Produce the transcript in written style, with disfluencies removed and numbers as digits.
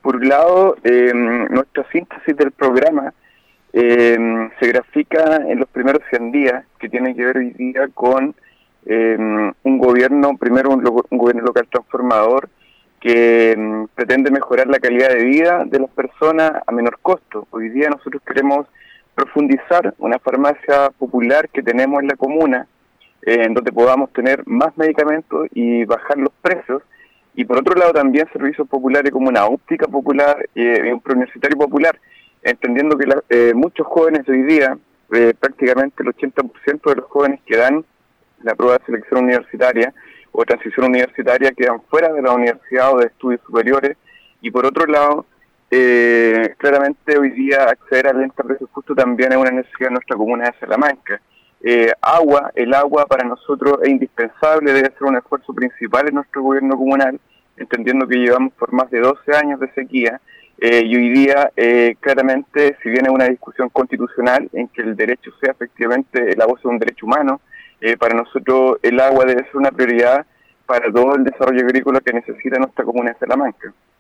Por un lado, nuestra síntesis del programa se grafica en los primeros 100 días, que tiene que ver hoy día con un gobierno, primero un gobierno local transformador, que pretende mejorar la calidad de vida de las personas a menor costo. Hoy día nosotros queremos profundizar una farmacia popular que tenemos en la comuna, en donde podamos tener más medicamentos y bajar los precios, y por otro lado también servicios populares como una óptica popular y un preuniversitario popular, entendiendo que muchos jóvenes de hoy día, prácticamente el 80% de los jóvenes que dan la prueba de selección universitaria o transición universitaria quedan fuera de la universidad o de estudios superiores, y por otro lado, claramente hoy día acceder al lente a precio justo también es una necesidad en nuestra comuna de Salamanca. El agua para nosotros es indispensable, debe ser un esfuerzo principal en nuestro gobierno comunal, entendiendo que llevamos por más de 12 años de sequía, y hoy día claramente, si bien es una discusión constitucional en que el derecho sea efectivamente, el agua sea un derecho humano, para nosotros el agua debe ser una prioridad para todo el desarrollo agrícola que necesita nuestra comuna de Salamanca.